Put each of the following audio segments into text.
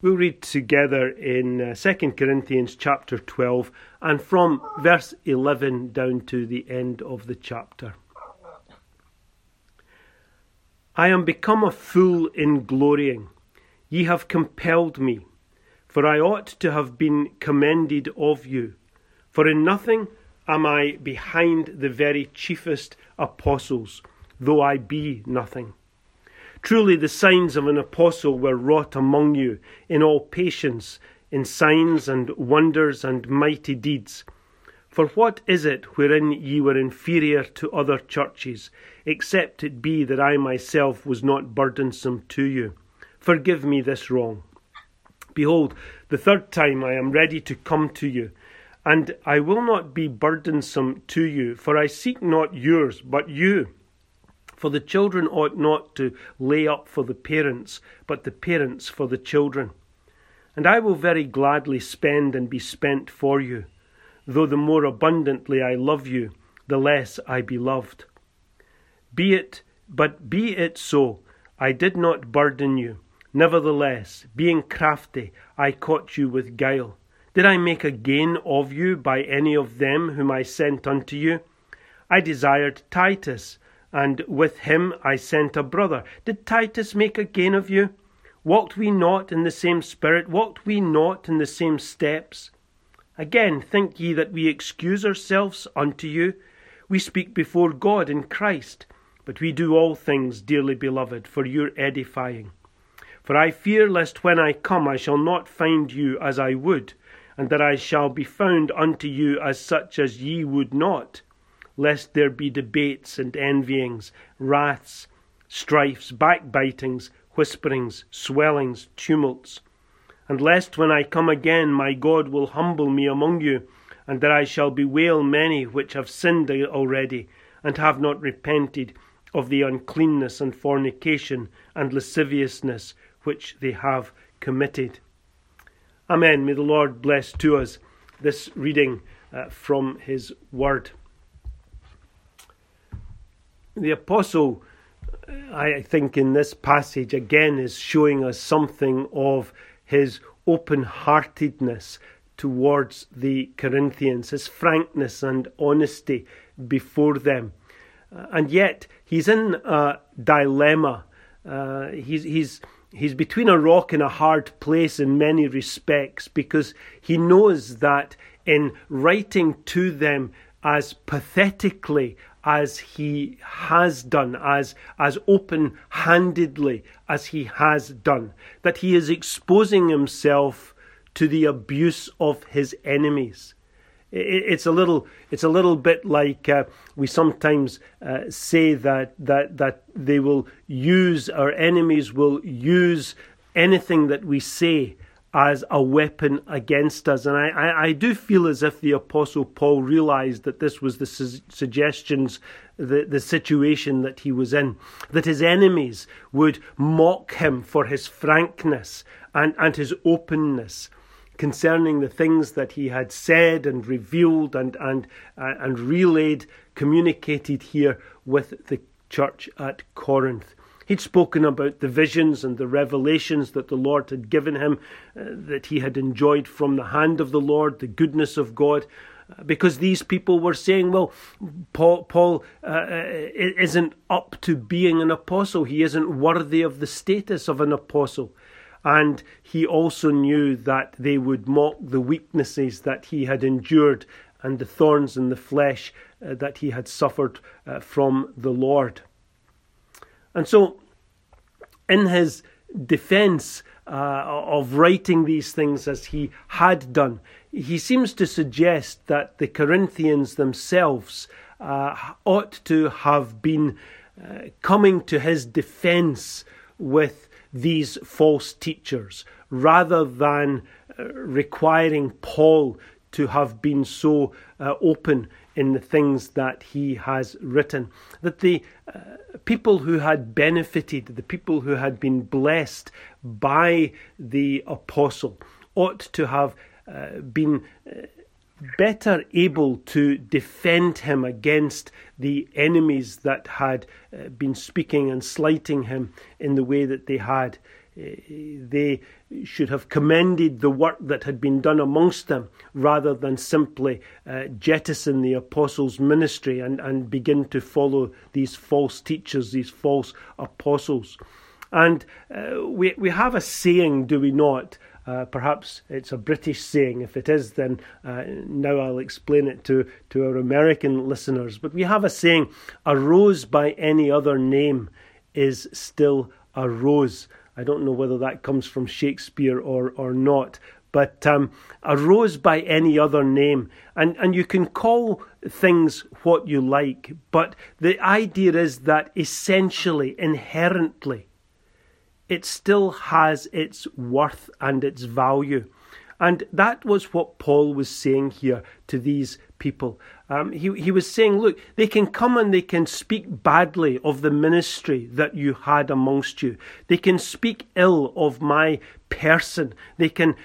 We'll read together in 2 Corinthians chapter 12 and from verse 11 down to the end of the chapter. I am become a fool in glorying. Ye have compelled me, for I ought to have been commended of you. For in nothing am I behind the very chiefest apostles, though I be nothing. Truly the signs of an apostle were wrought among you in all patience, in signs and wonders and mighty deeds. For what is it wherein ye were inferior to other churches, except it be that I myself was not burdensome to you? Forgive me this wrong. Behold, the third time I am ready to come to you, and I will not be burdensome to you, for I seek not yours, but you. For the children ought not to lay up for the parents, but the parents for the children. And I will very gladly spend and be spent for you, though the more abundantly I love you, the less I be loved. Be it so, I did not burden you. Nevertheless, being crafty, I caught you with guile. Did I make a gain of you by any of them whom I sent unto you? I desired Titus, and with him I sent a brother. Did Titus make a gain of you? Walked we not in the same spirit? Walked we not in the same steps? Again, think ye that we excuse ourselves unto you? We speak before God in Christ, but we do all things, dearly beloved, for your edifying. For I fear lest when I come I shall not find you as I would, and that I shall be found unto you as such as ye would not, lest there be debates and envyings, wraths, strifes, backbitings, whisperings, swellings, tumults. And lest when I come again my God will humble me among you, and that I shall bewail many which have sinned already, and have not repented of the uncleanness and fornication and lasciviousness which they have committed. Amen. May the Lord bless to us this reading from his word. The apostle, I think, in this passage again is showing us something of his open-heartedness towards the Corinthians, his frankness and honesty before them. And yet he's in a dilemma. He's between a rock and a hard place in many respects, because he knows that in writing to them as pathetically as he has done, as open-handedly as he has done, that he is exposing himself to the abuse of his enemies. It's a little bit like we sometimes say that they will use, our enemies will use anything that we say as a weapon against us. And I do feel as if the Apostle Paul realized that this was the suggestions, the situation that he was in, that his enemies would mock him for his frankness and his openness concerning the things that he had said and revealed and relayed, communicated here with the church at Corinth. He'd spoken about the visions and the revelations that the Lord had given him, that he had enjoyed from the hand of the Lord, the goodness of God, because these people were saying, well, Paul isn't up to being an apostle. He isn't worthy of the status of an apostle. And he also knew that they would mock the weaknesses that he had endured and the thorns in the flesh that he had suffered from the Lord. And so, in his defense of writing these things as he had done, he seems to suggest that the Corinthians themselves ought to have been coming to his defense with these false teachers, rather than requiring Paul to have been so open in the things that he has written. That the people who had benefited, the people who had been blessed by the apostle, ought to have been better able to defend him against the enemies that had been speaking and slighting him in the way that they had. They should have commended the work that had been done amongst them, rather than simply jettison the apostles' ministry and begin to follow these false teachers, these false apostles. And we have a saying, do we not? Perhaps it's a British saying. If it is, then now I'll explain it to our American listeners. But we have a saying, a rose by any other name is still a rose. I don't know whether that comes from Shakespeare or not. But a rose by any other name. And you can call things what you like. But the idea is that essentially, inherently, it still has its worth and its value. And that was what Paul was saying here to these people. He was saying, look, they can come and they can speak badly of the ministry that you had amongst you. They can speak ill of my person. They can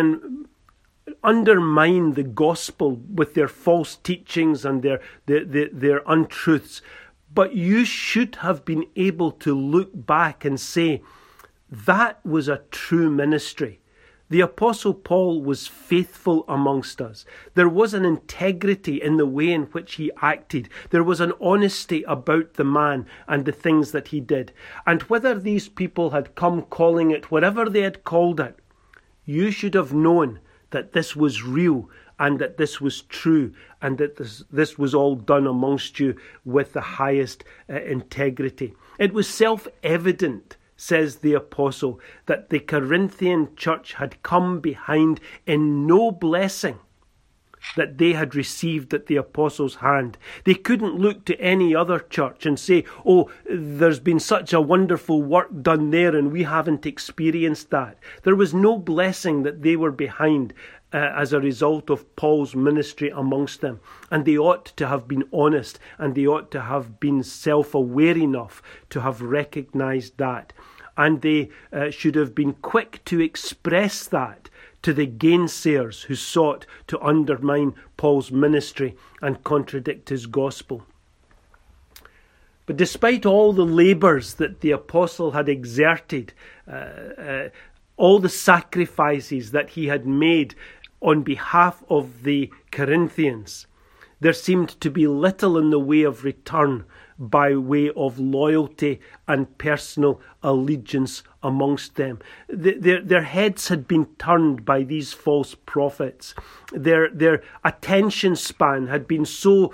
undermine the gospel with their false teachings and their untruths. But you should have been able to look back and say, that was a true ministry. The Apostle Paul was faithful amongst us. There was an integrity in the way in which he acted. There was an honesty about the man and the things that he did. And whether these people had come calling it whatever they had called it, you should have known that this was real and that this was true and that this was all done amongst you with the highest integrity. It was self-evident, says the apostle, that the Corinthian church had come behind in no blessing that they had received at the apostles' hand. They couldn't look to any other church and say, oh, there's been such a wonderful work done there and we haven't experienced that. There was no blessing that they were behind as a result of Paul's ministry amongst them. And they ought to have been honest, and they ought to have been self-aware enough to have recognized that. And they should have been quick to express that to the gainsayers who sought to undermine Paul's ministry and contradict his gospel. But despite all the labours that the apostle had exerted, all the sacrifices that he had made on behalf of the Corinthians, there seemed to be little in the way of return by way of loyalty and personal allegiance amongst them. Their heads had been turned by these false prophets. Their attention span had been so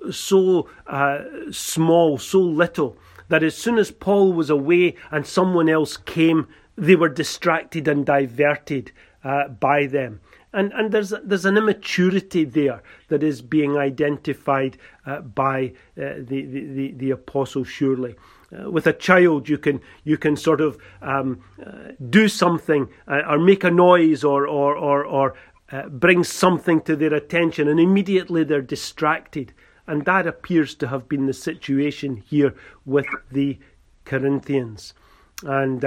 small, so little, that as soon as Paul was away and someone else came, they were distracted and diverted by them. And there's an immaturity there that is being identified by the apostle, surely. With a child, you can sort of do something or make a noise or bring something to their attention, and immediately they're distracted. And that appears to have been the situation here with the Corinthians. And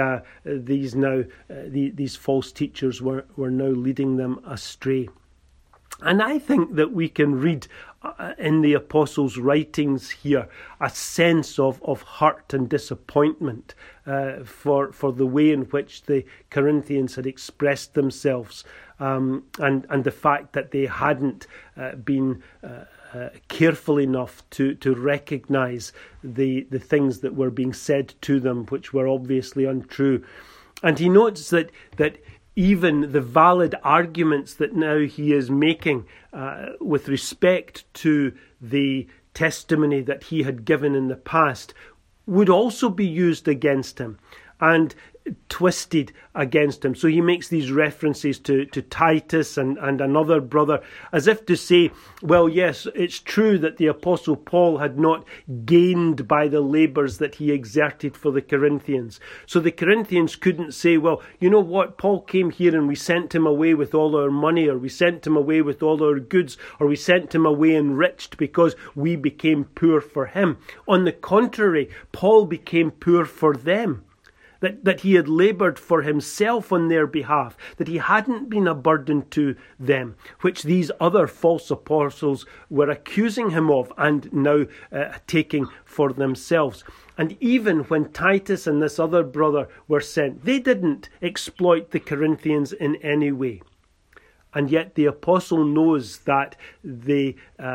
these false teachers were now leading them astray. And I think that we can read in the apostles' writings here a sense of hurt and disappointment for the way in which the Corinthians had expressed themselves, and the fact that they hadn't been careful enough to recognise the things that were being said to them, which were obviously untrue. And he notes that even the valid arguments that now he is making with respect to the testimony that he had given in the past would also be used against him and twisted against him. So he makes these references to Titus and another brother, as if to say, well, yes, it's true that the Apostle Paul had not gained by the labours that he exerted for the Corinthians. So the Corinthians couldn't say, well, you know what, Paul came here and we sent him away with all our money, or we sent him away with all our goods, or we sent him away enriched because we became poor for him. On the contrary, Paul became poor for them. that he had laboured for himself on their behalf, that he hadn't been a burden to them, which these other false apostles were accusing him of and now taking for themselves. And even when Titus and this other brother were sent, they didn't exploit the Corinthians in any way. And yet the apostle knows that the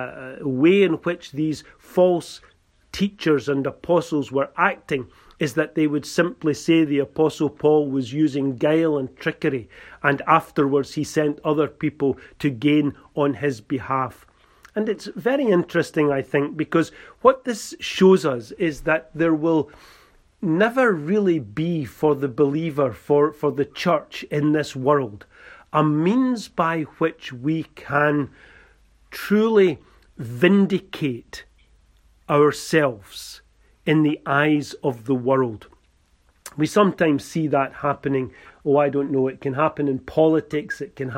way in which these false teachers and apostles were acting is that they would simply say the apostle Paul was using guile and trickery, and afterwards he sent other people to gain on his behalf. And it's very interesting, I think, because what this shows us is that there will never really be for the believer, for the church in this world, a means by which we can truly vindicate ourselves in the eyes of the world. We sometimes see that happening. It can happen in politics, it can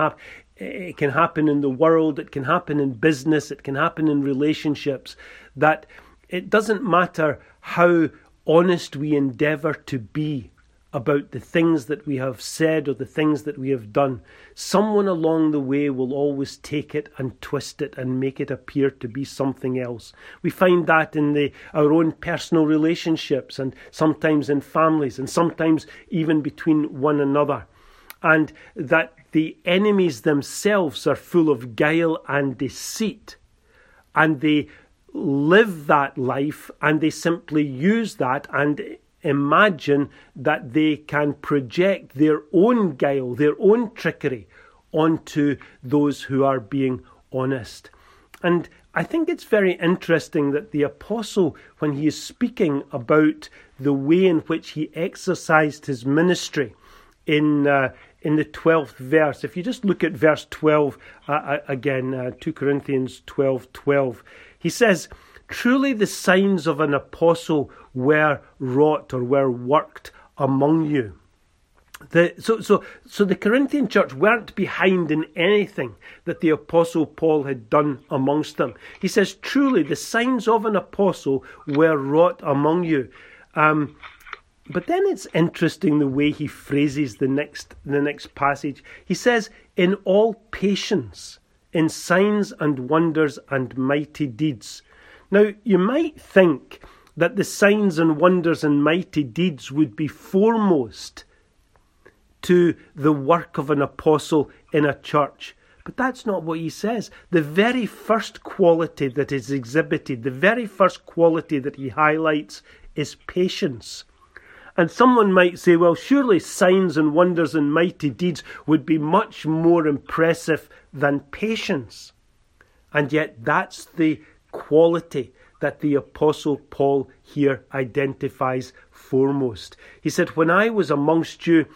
happen in the world, it can happen in business, it can happen in relationships, that it doesn't matter how honest we endeavour to be about the things that we have said or the things that we have done. Someone along the way will always take it and twist it and make it appear to be something else. We find that in our own personal relationships, and sometimes in families, and sometimes even between one another. And that the enemies themselves are full of guile and deceit, and they live that life, and they simply use that and imagine that they can project their own guile, their own trickery onto those who are being honest. And I think it's very interesting that the apostle, when he is speaking about the way in which he exercised his ministry in the 12th verse, if you just look at verse 12 again, 2 Corinthians 12:12, he says, "Truly the signs of an apostle were wrought or were worked among you." So the Corinthian church weren't behind in anything that the apostle Paul had done amongst them. He says, "Truly the signs of an apostle were wrought among you." But then it's interesting the way he phrases the next passage. He says, "In all patience, in signs and wonders and mighty deeds." Now, you might think that the signs and wonders and mighty deeds would be foremost to the work of an apostle in a church. But that's not what he says. The very first quality that is exhibited, the very first quality that he highlights is patience. And someone might say, well, surely signs and wonders and mighty deeds would be much more impressive than patience. And yet that's the quality that the Apostle Paul here identifies foremost. He said, "When I was amongst you,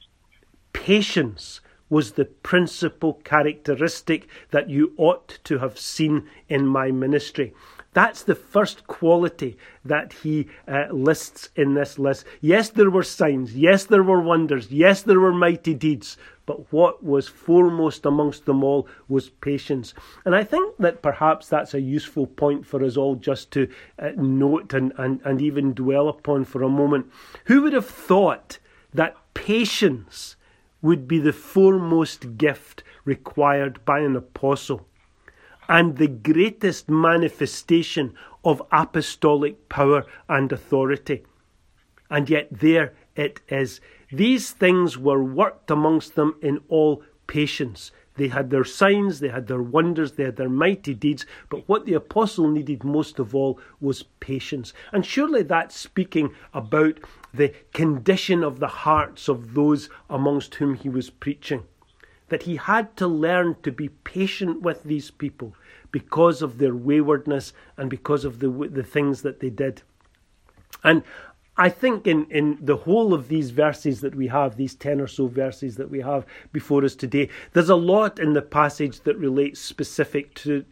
patience was the principal characteristic that you ought to have seen in my ministry." That's the first quality that he lists in this list. Yes, there were signs. Yes, there were wonders. Yes, there were mighty deeds. But what was foremost amongst them all was patience. And I think that perhaps that's a useful point for us all just to note and even dwell upon for a moment. Who would have thought that patience would be the foremost gift required by an apostle, and the greatest manifestation of apostolic power and authority? And yet there it is. These things were worked amongst them in all patience. They had their signs, they had their wonders, they had their mighty deeds, but what the apostle needed most of all was patience. And surely that's speaking about the condition of the hearts of those amongst whom he was preaching. That he had to learn to be patient with these people because of their waywardness and because of the things that they did. And I think in the whole of these verses that we have, these 10 or so verses that we have before us today, there's a lot in the passage that relates specifically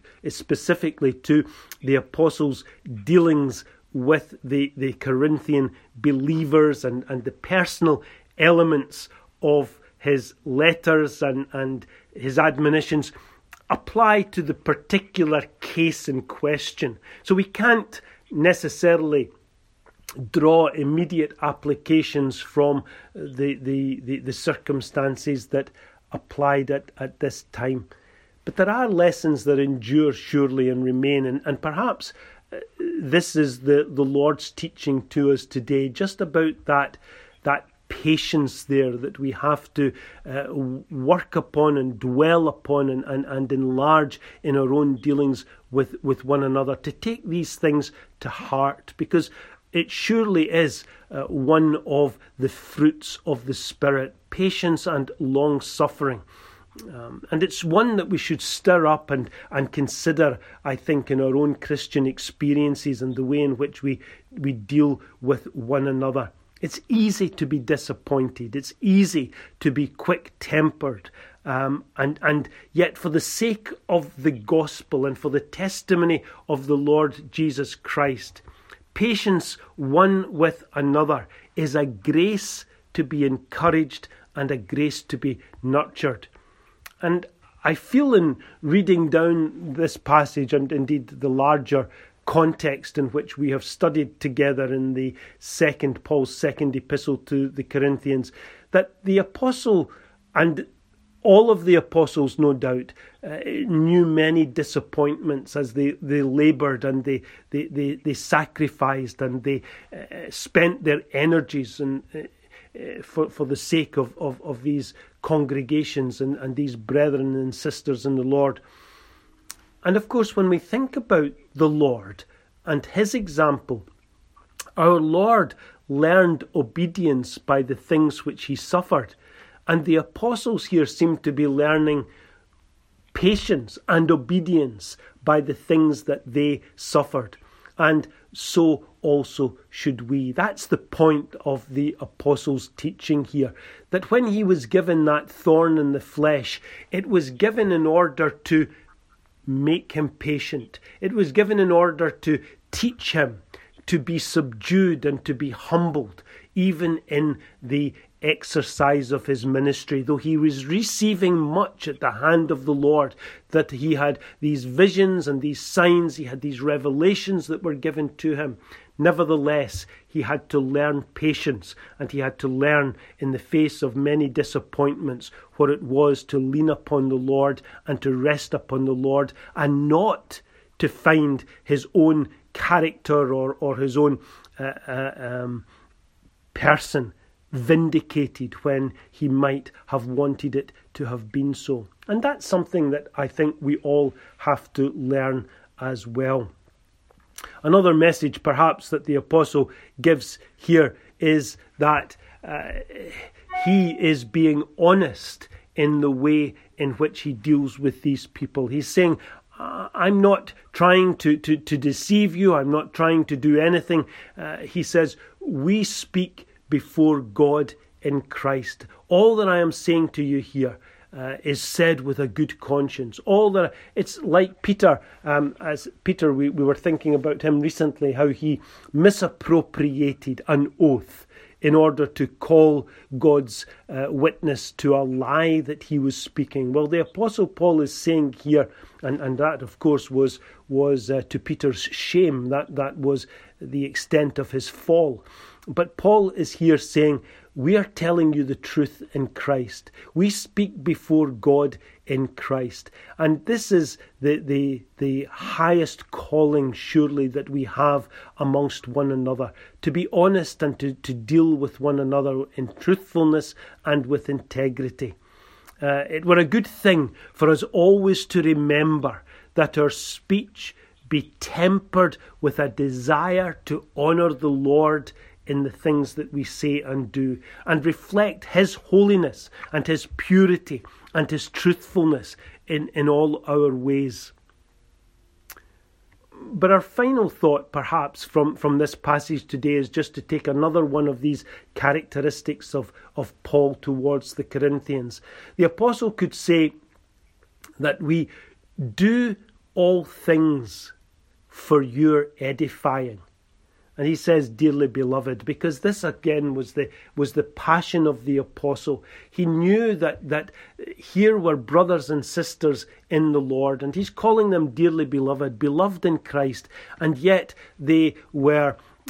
to the apostles' dealings with the Corinthian believers and the personal elements of his letters and his admonitions apply to the particular case in question. So we can't necessarily draw immediate applications from the circumstances that applied at this time. But there are lessons that endure surely and remain, and perhaps this is the Lord's teaching to us today, just about that patience there that we have to work upon and dwell upon and enlarge in our own dealings with one another, to take these things to heart, because it surely is one of the fruits of the Spirit, patience and long-suffering. And it's one that we should stir up and consider, I think, in our own Christian experiences and the way in which we deal with one another. It's easy to be disappointed. It's easy to be quick-tempered. And yet for the sake of the gospel and for the testimony of the Lord Jesus Christ, patience one with another is a grace to be encouraged and a grace to be nurtured. And I feel in reading down this passage, and indeed the larger context in which we have studied together in Paul's second epistle to the Corinthians, that the apostle, and all of the apostles no doubt, knew many disappointments as they laboured and they sacrificed and they spent their energies and for the sake of these congregations and these brethren and sisters in the Lord. And of course, when we think about the Lord and his example, our Lord learned obedience by the things which he suffered. And the apostles here seem to be learning patience and obedience by the things that they suffered. And so also should we. That's the point of the apostles' teaching here. That when he was given that thorn in the flesh, it was given in order to make him patient. It was given in order to teach him to be subdued and to be humbled, even in the exercise of his ministry. Though he was receiving much at the hand of the Lord, that he had these visions and these signs, he had these revelations that were given to him, nevertheless he had to learn patience, and he had to learn in the face of many disappointments what it was to lean upon the Lord and to rest upon the Lord, and not to find his own character or his own person vindicated when he might have wanted it to have been so. And that's something that I think we all have to learn as well. Another message perhaps that the apostle gives here is that he is being honest in the way in which he deals with these people. He's saying, I'm not trying to deceive you. I'm not trying to do anything. He says, we speak before God in Christ. All that I am saying to you here is said with a good conscience. It's like Peter. As Peter, we were thinking about him recently, how he misappropriated an oath in order to call God's witness to a lie that he was speaking. Well, the Apostle Paul is saying here, and that of course was to Peter's shame, that was the extent of his fall. But Paul is here saying, we are telling you the truth in Christ. We speak before God in Christ. And this is the highest calling, surely, that we have amongst one another. To be honest and to deal with one another in truthfulness and with integrity. It were a good thing for us always to remember that our speech be tempered with a desire to honour the Lord in the things that we say and do, and reflect his holiness and his purity and his truthfulness in all our ways. But our final thought, perhaps, from this passage today is just to take another one of these characteristics of Paul towards the Corinthians. The apostle could say that we do all things for your edifying. And he says, dearly beloved, because this again was the passion of the apostle. He knew that here were brothers and sisters in the Lord, and he's calling them dearly beloved, beloved in Christ, and yet they were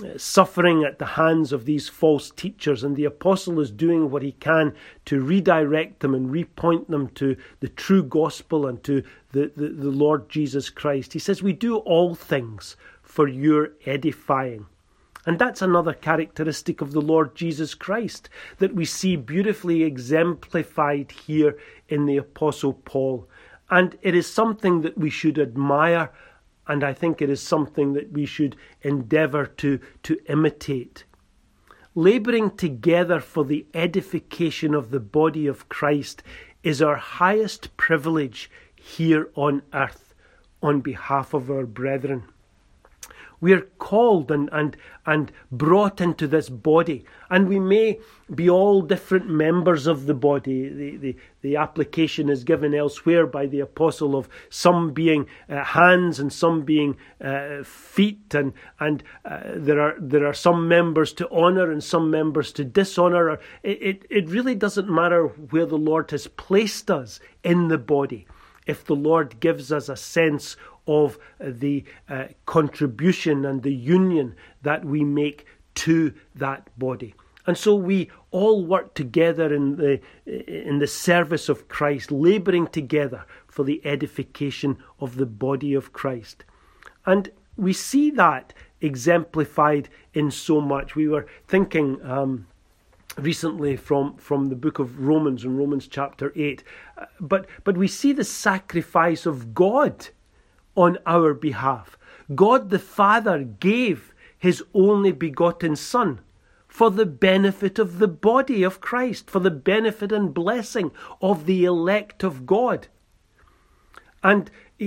suffering at the hands of these false teachers, and the apostle is doing what he can to redirect them and repoint them to the true gospel and to the Lord Jesus Christ. He says, we do all things for your edifying. And that's another characteristic of the Lord Jesus Christ that we see beautifully exemplified here in the Apostle Paul. And it is something that we should admire, and I think it is something that we should endeavour to imitate. Labouring together for the edification of the body of Christ is our highest privilege here on earth on behalf of our brethren. We are called and brought into this body, and we may be all different members of the body. The application is given elsewhere by the apostle of some being hands and some being feet, and there are some members to honour and some members to dishonour. It really doesn't matter where the Lord has placed us in the body. If the Lord gives us a sense of the contribution and the union that we make to that body. And so we all work together in the service of Christ, labouring together for the edification of the body of Christ. And we see that exemplified in so much. We were thinking recently from the book of Romans, in Romans chapter 8. But we see the sacrifice of God on our behalf. God the Father gave his only begotten Son for the benefit of the body of Christ, for the benefit and blessing of the elect of God. And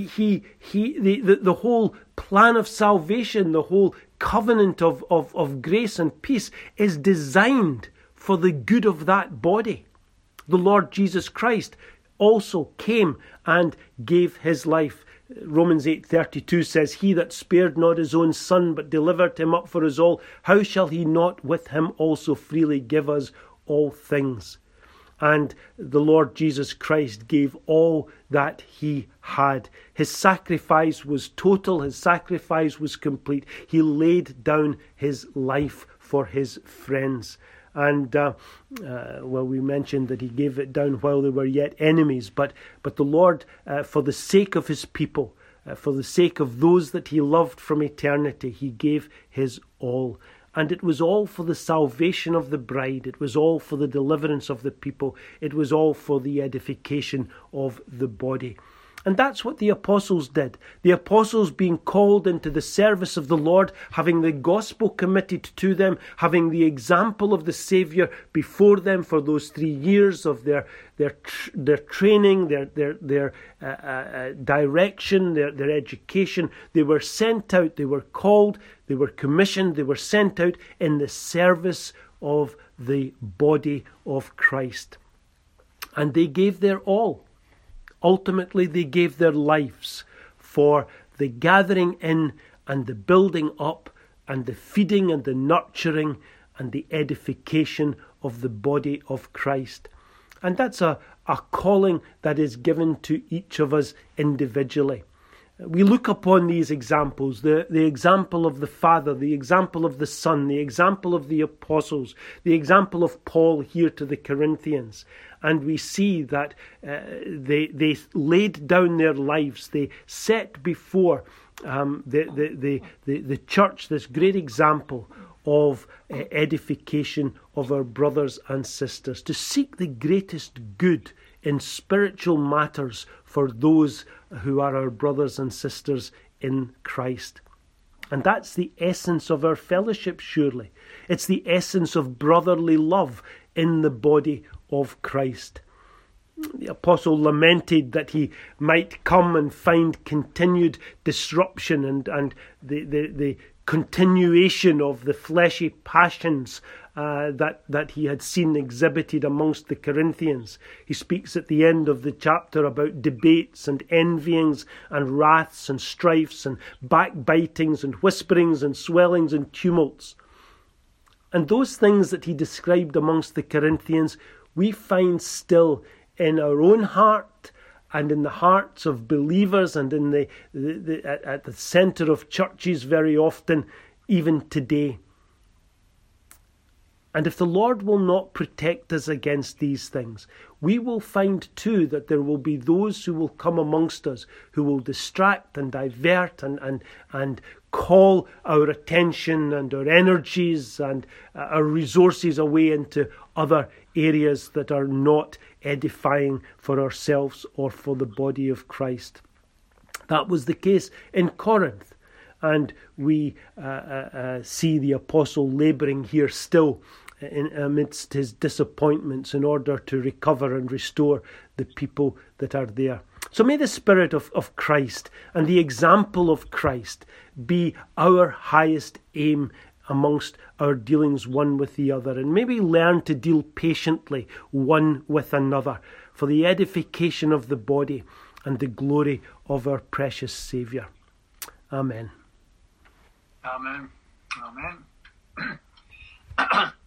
the whole plan of salvation, the whole covenant of grace and peace is designed for the good of that body. The Lord Jesus Christ also came and gave his life. Romans 8:32 says, he that spared not his own Son, but delivered him up for us all, how shall he not with him also freely give us all things? And the Lord Jesus Christ gave all that he had. His sacrifice was total. His sacrifice was complete. He laid down his life for his friends. And, we mentioned that he gave it down while they were yet enemies. But the Lord, for the sake of his people, for the sake of those that he loved from eternity, he gave his all. And it was all for the salvation of the bride. It was all for the deliverance of the people. It was all for the edification of the body. And that's what the apostles did. The apostles, being called into the service of the Lord, having the gospel committed to them, having the example of the Saviour before them for those 3 years of their training, their direction, their education, they were sent out, they were called, they were commissioned, they were sent out in the service of the body of Christ. And they gave their all. Ultimately, they gave their lives for the gathering in and the building up and the feeding and the nurturing and the edification of the body of Christ. And that's a calling that is given to each of us individually. We look upon these examples, the example of the Father, the example of the Son, the example of the apostles, the example of Paul here to the Corinthians, and we see that they laid down their lives. They set before the church this great example of edification of our brothers and sisters, to seek the greatest good in spiritual matters for those who are our brothers and sisters in Christ. And that's the essence of our fellowship, surely. It's the essence of brotherly love in the body of Christ. The apostle lamented that he might come and find continued disruption and the continuation of the fleshy passions that he had seen exhibited amongst the Corinthians. He speaks at the end of the chapter about debates and envyings and wraths and strifes and backbitings and whisperings and swellings and tumults. And those things that he described amongst the Corinthians, we find still in our own heart and in the hearts of believers and in at the centre of churches very often, even today. And if the Lord will not protect us against these things, we will find too that there will be those who will come amongst us who will distract and divert and call our attention and our energies and our resources away into other areas that are not edifying for ourselves or for the body of Christ. That was the case in Corinth. And we see the apostle labouring here still amidst his disappointments in order to recover and restore the people that are there. So may the Spirit of Christ and the example of Christ be our highest aim amongst our dealings one with the other, and may we learn to deal patiently one with another for the edification of the body and the glory of our precious Saviour. Amen. Amen. Amen.